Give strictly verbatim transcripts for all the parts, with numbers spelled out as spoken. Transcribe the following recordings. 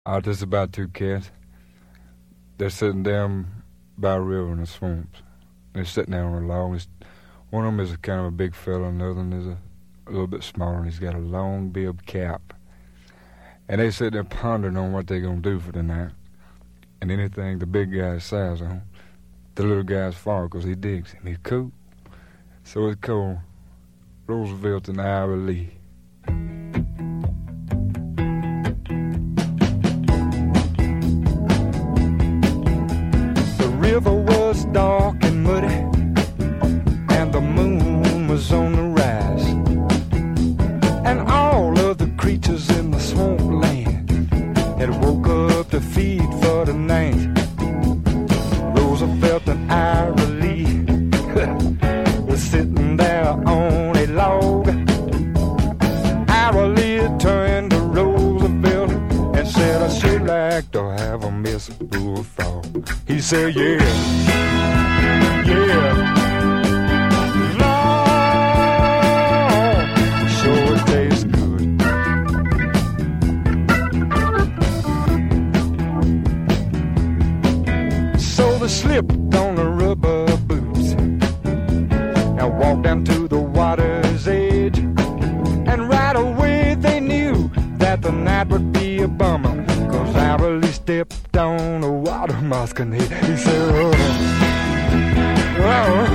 Oh, just about two cats. They're sitting down by a river in the swamps. They're sitting there on a log. It's, one of them is a kind of a big fella, and the other one is a, a little bit smaller, and he's got a long bib cap. And they sit there pondering on what they're going to do for the night. And anything the big guy says on, the little guy's for, because he digs him. He's cool. So it's called Roosevelt and Ira Lee. The river was dark and muddy, and the moon was on the rise, and all of the creatures in the swamp land had woke up to feed for the night. Roosevelt and Ira Lee was sitting there on a log. Ira Lee turned to Roosevelt and said, I should like to have a Miss Bullfrog. He said, yeah, yeah, Lord, sure it tastes good. So they slipped on the rubber boots and walked down to the water's edge, and right away they knew that the night would be a bummer, cause Ira Lee stepped on a water muskin head. He said, oh, oh,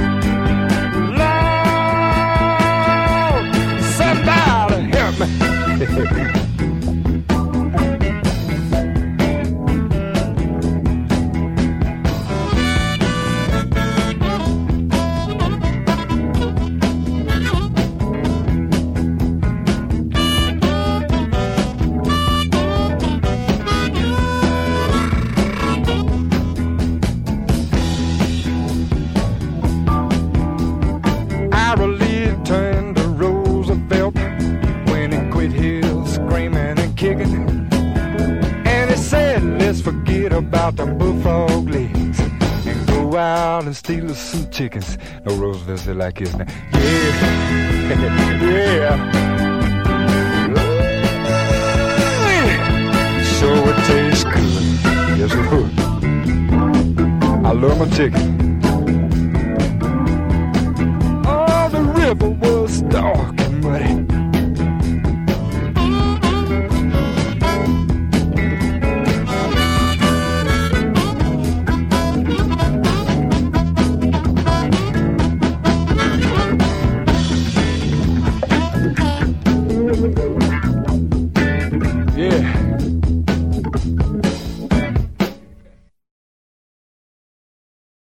Lord, somebody help me. About them bullfrog legs and go out and steal us some chickens. No, Roosevelt said like his name. Yeah, yeah. So it tastes good. Yes, it would. I love my chicken. Oh, the river